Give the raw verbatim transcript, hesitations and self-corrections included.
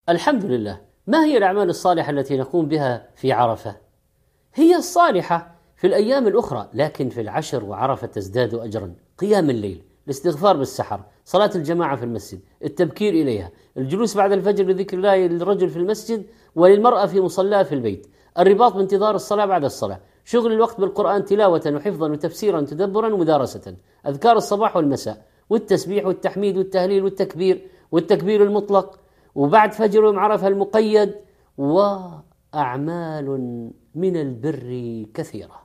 الحمد لله. ما هي الأعمال الصالحة التي نقوم بها في عرفة؟ هي الصالحة في الأيام الأخرى، لكن في العشر وعرفة تزداد أجرا: قيام الليل، الاستغفار بالسحر، صلاة الجماعة في المسجد، التبكير إليها، الجلوس بعد الفجر لذكر الله للرجل في المسجد وللمرأة في مصلاها في البيت، الرباط بانتظار الصلاة بعد الصلاة، شغل الوقت بالقرآن تلاوة وحفظا وتفسيرا وتدبرا ومدارسة، أذكار الصباح والمساء، والتسبيح والتحميد والتهليل والتكبير والتكبير المطلق، وبعد فجر يوم عرفة المقيد، وأعمال من البر كثيرة.